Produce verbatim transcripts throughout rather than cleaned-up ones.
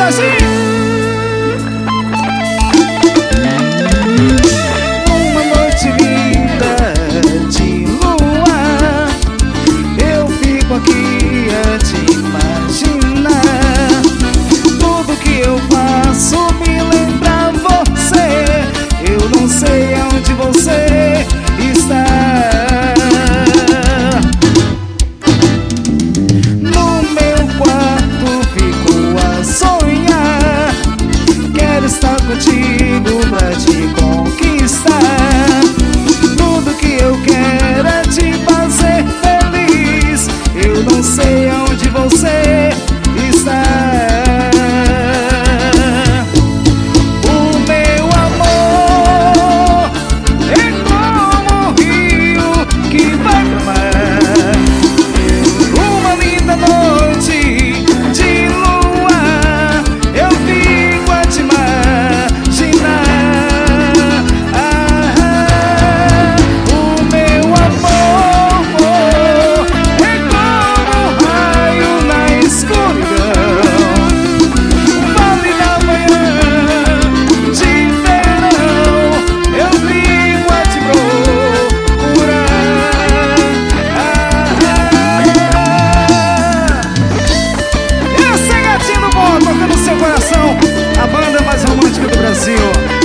Serginho. Uma noite linda de lua, eu fico aqui a te imaginar. Tudo que eu faço me lembra você. Eu não sei onde você está. No meu quarto fico a sonhar. Quero estar contigo pra te conquistar. Tudo que eu quero é te fazer feliz. Eu não sei onde você está. O meu amor é como um rio que vai pro mar. Uma linda noite de lua, eu fico a te imaginar. Ah, o meu amor é como um raio na escuridão. Vale da manhã de verão, eu fico a te procurar. Esse é Gatinho do Bom, tocando no seu coração, a banda mais romântica do Brasil.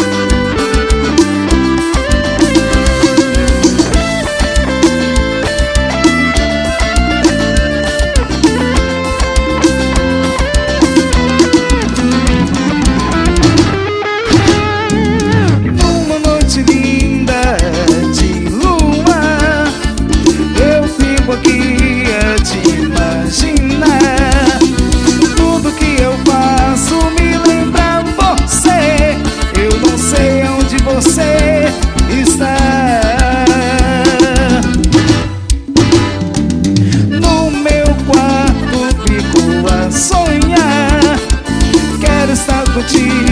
Numa noite linda de lua, eu fico aqui a te imaginar. Tudo que eu faço me lembra você. Eu não sei onde você está. No meu quarto fico a sonhar. Quero estar contigo